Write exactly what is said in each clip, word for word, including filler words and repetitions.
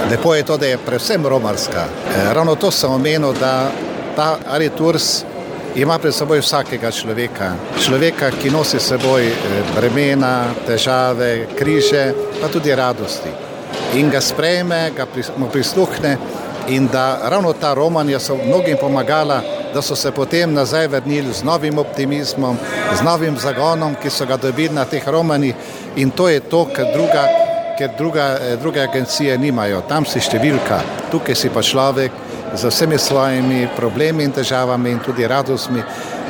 Lepo je to, da je predvsem romarska. E, ravno to sem omenil, da ta Ari Tours ima pred seboj vsakega človeka. Človeka, ki nosi s seboj bremena, težave, križe, pa tudi radosti. In ga sprejme, ga mu prisluhne in da ravno ta romanja so mnogim pomagala, da so se potem nazaj vrnili z novim optimizmom, z novim zagonom, ki so ga dobili na teh romanjih in to je to, kar druga, ker druga, druge agencije nimajo. Tam si številka, tukaj si pa človek z vsemi svojimi problemi in težavami in tudi radostmi.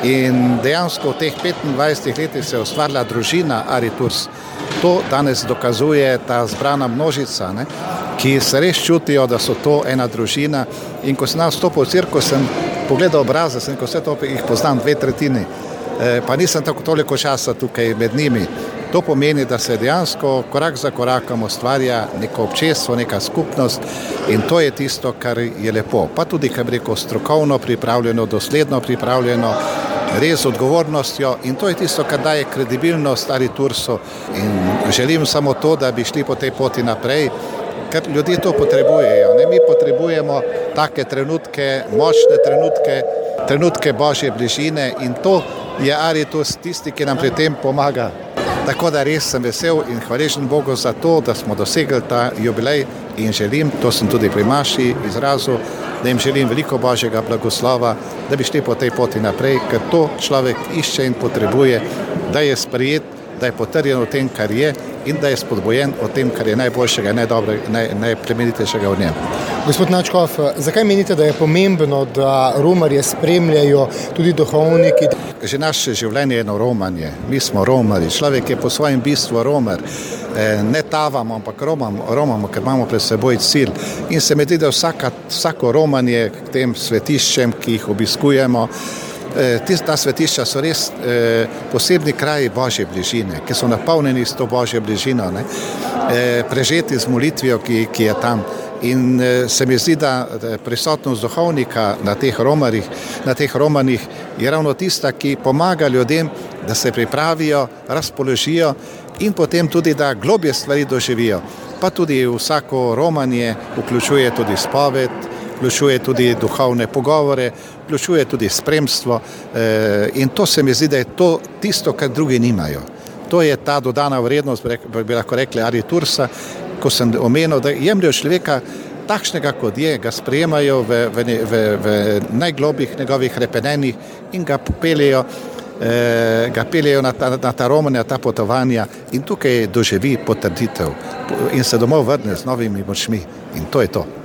In dejansko v teh petindvajsetih letih se je ustvarila družina Ari Tours. To danes dokazuje ta zbrana množica, ne, ki se res čutijo, da so to ena družina. In ko sem nastopil v cirkus, sem pogledal obraze, sem ko vse to jih poznam dve tretjini, e, pa nisem tako toliko časa tukaj med njimi. To pomeni, da se dejansko korak za korakom ustvarja neko občestvo, neka skupnost in to je tisto, kar je lepo. Pa tudi, kar bi rekel, strokovno pripravljeno, dosledno pripravljeno, res z odgovornostjo in to je tisto, kar daje kredibilnost Ari Toursu in želim samo to, da bi šli po tej poti naprej, ker ljudje to potrebujejo. Ne? Mi potrebujemo take trenutke, močne trenutke, trenutke Božje bližine in to je Ari Tours tisti, ki nam pri tem pomaga. Tako da res sem vesel in hvaležen Bogu za to, da smo dosegli ta jubilej in želim, to sem tudi pri Maši izrazil, da jim želim veliko Božjega blagoslova, da bi šli po tej poti naprej, ker to človek išče in potrebuje, da je sprejet, da je potrjen o tem, kar je in da je spodbojen o tem, kar je najboljšega, najplemenitejšega v njem. Gospod Nadškof, zakaj menite, da je pomembno, da romarje spremljajo tudi duhovniki? Že naše življenje je eno romanje. Mi smo romari. Človek je po svojem bistvu romer. Ne tavamo, ampak romamo, romamo, ker imamo pred seboj cilj. In se mi zdi, da vsaka, vsako romanje k tem svetiščem, ki jih obiskujemo, ta svetišča so res eh, posebni kraji Božje bližine, ki so napolnjeni s to Božjo bližino, ne? Eh, prežeti z molitvijo, ki, ki je tam. In eh, se mi zdi, da prisotnost duhovnika na teh romarjih, na teh romanjih je ravno tista, ki pomaga ljudem, da se pripravijo, razpoložijo in potem tudi, da globje stvari doživijo. Pa tudi vsako romanje vključuje tudi spoved, vključuje tudi duhovne pogovore, vključuje tudi spremstvo eh, in to se mi zdi, da je to tisto, kar drugi nimajo. To je ta dodana vrednost, bi lahko rekli, Ari Toursa, ko sem omenil, da jemljajo človeka takšnega, kot je, ga sprejemajo v, v, v, v najglobjih njegovih repenenih in ga peljejo, eh, ga peljejo na ta, na ta romanja, ta potovanja in tukaj doživi potrditev in se domov vrne z novimi močmi in to je to.